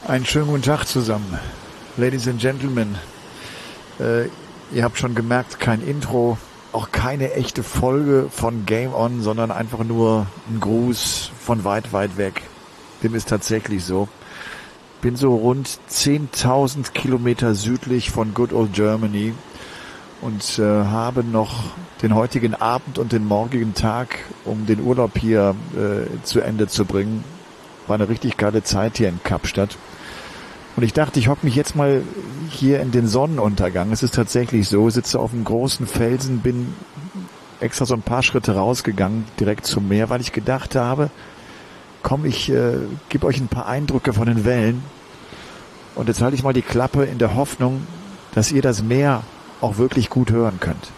Einen schönen guten Tag zusammen. Ladies and Gentlemen, ihr habt schon gemerkt, kein Intro, auch keine echte Folge von Game On, sondern einfach nur ein Gruß von weit, weit weg. Dem ist tatsächlich so. Bin so rund 10.000 Kilometer südlich von Good Old Germany und habe noch den heutigen Abend und den morgigen Tag, um den Urlaub hier zu Ende zu bringen. War eine richtig geile Zeit hier in Kapstadt. Und ich dachte, ich hocke mich jetzt mal hier in den Sonnenuntergang. Es ist tatsächlich so, sitze auf einem großen Felsen, bin extra so ein paar Schritte rausgegangen, direkt zum Meer, weil ich gedacht habe, komm, ich gebe euch ein paar Eindrücke von den Wellen. Und jetzt halte ich mal die Klappe in der Hoffnung, dass ihr das Meer auch wirklich gut hören könnt.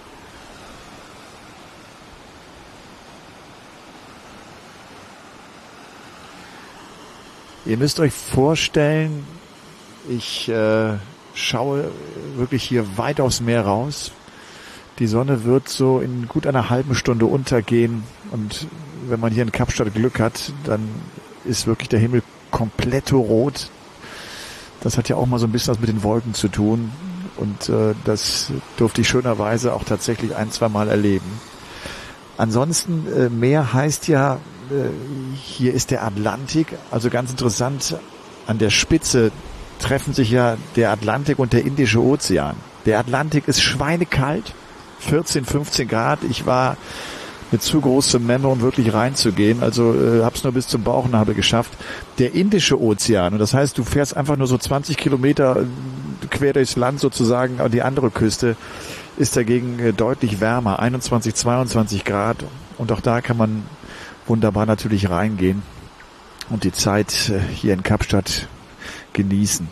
Ihr müsst euch vorstellen, ich schaue wirklich hier weit aufs Meer raus. Die Sonne wird so in gut einer halben Stunde untergehen. Und wenn man hier in Kapstadt Glück hat, dann ist wirklich der Himmel komplett rot. Das hat ja auch mal so ein bisschen was mit den Wolken zu tun. Und das durfte ich schönerweise auch tatsächlich ein-, zweimal erleben. Ansonsten, Meer heißt ja, hier ist der Atlantik. Also ganz interessant, an der Spitze treffen sich ja der Atlantik und der Indische Ozean. Der Atlantik ist schweinekalt, 14, 15 Grad. Ich war mit zu großem Memme, um wirklich reinzugehen. Also hab's nur bis zum Bauchnabel geschafft. Der Indische Ozean, und das heißt, du fährst einfach nur so 20 Kilometer quer durchs Land sozusagen an die andere Küste, ist dagegen deutlich wärmer, 21, 22 Grad. Und auch da kann man wunderbar natürlich reingehen und die Zeit hier in Kapstadt genießen.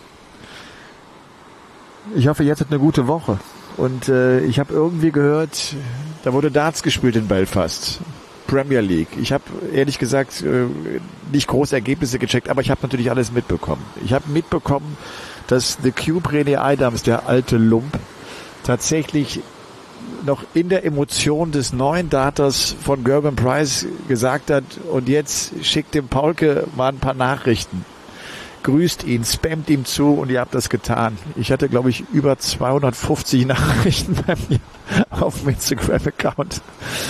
Ich hoffe, ihr hattet eine gute Woche. Und ich habe irgendwie gehört, da wurde Darts gespielt in Belfast. Premier League. Ich habe ehrlich gesagt nicht große Ergebnisse gecheckt, aber ich habe natürlich alles mitbekommen. Ich habe mitbekommen, dass The Cube René Adams, der alte Lump, tatsächlich noch in der Emotion des neuen Darters von Gerben Price gesagt hat, und jetzt schickt dem Paulke mal ein paar Nachrichten. Grüßt ihn, spammt ihm zu, und ihr habt das getan. Ich hatte, glaube ich, über 250 Nachrichten bei mir auf dem Instagram-Account.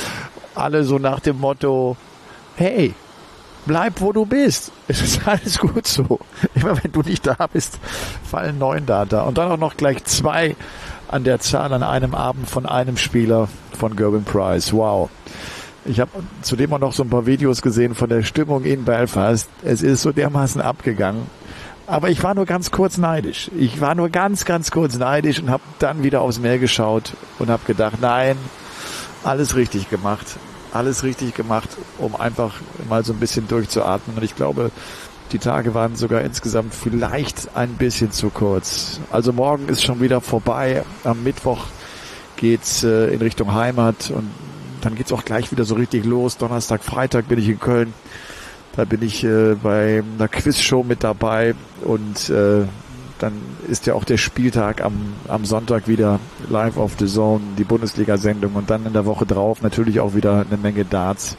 Alle so nach dem Motto, hey, bleib wo du bist. Es ist alles gut so. Immer wenn du nicht da bist, fallen 9 Data. Und dann auch noch gleich 2 an der Zahl an einem Abend von einem Spieler von Gerben Price. Wow. Ich habe zudem auch noch so ein paar Videos gesehen von der Stimmung in Belfast. Es ist so dermaßen abgegangen. Aber ich war nur ganz kurz neidisch. Ich war nur ganz, ganz kurz neidisch und habe dann wieder aufs Meer geschaut und habe gedacht, nein, alles richtig gemacht. Alles richtig gemacht, um einfach mal so ein bisschen durchzuatmen. Und ich glaube, die Tage waren sogar insgesamt vielleicht ein bisschen zu kurz. Also morgen ist schon wieder vorbei. Am Mittwoch geht's in Richtung Heimat und dann geht's auch gleich wieder so richtig los. Donnerstag, Freitag bin ich in Köln. Da bin ich bei einer Quizshow mit dabei und dann ist ja auch der Spieltag am Sonntag wieder live auf The Zone, die Bundesliga-Sendung, und dann in der Woche drauf natürlich auch wieder eine Menge Darts.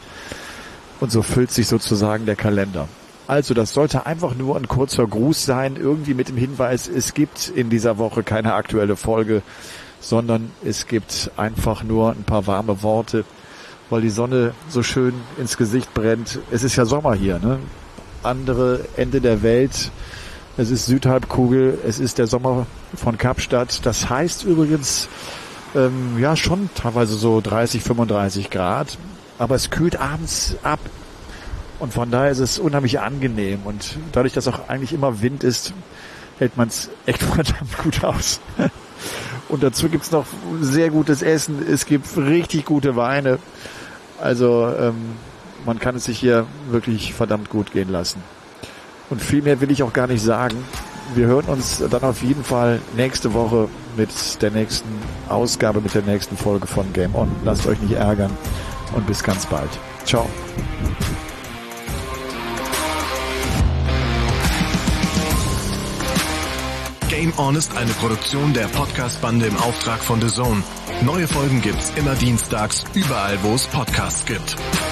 Und so füllt sich sozusagen der Kalender. Also das sollte einfach nur ein kurzer Gruß sein, irgendwie mit dem Hinweis, es gibt in dieser Woche keine aktuelle Folge, sondern es gibt einfach nur ein paar warme Worte, weil die Sonne so schön ins Gesicht brennt. Es ist ja Sommer hier, ne? Andere Ende der Welt. Es ist Südhalbkugel. Es ist der Sommer von Kapstadt. Das heißt übrigens, ja schon teilweise so 30, 35 Grad. Aber es kühlt abends ab. Und von daher ist es unheimlich angenehm. Und dadurch, dass auch eigentlich immer Wind ist, hält man es echt verdammt gut aus. Und dazu gibt's noch sehr gutes Essen. Es gibt richtig gute Weine. Also man kann es sich hier wirklich verdammt gut gehen lassen. Und viel mehr will ich auch gar nicht sagen. Wir hören uns dann auf jeden Fall nächste Woche mit der nächsten Ausgabe, mit der nächsten Folge von Game On. Lasst euch nicht ärgern und bis ganz bald. Ciao. Game On ist eine Produktion der Podcast-Bande im Auftrag von The Zone. Neue Folgen gibt's immer dienstags, überall wo es Podcasts gibt.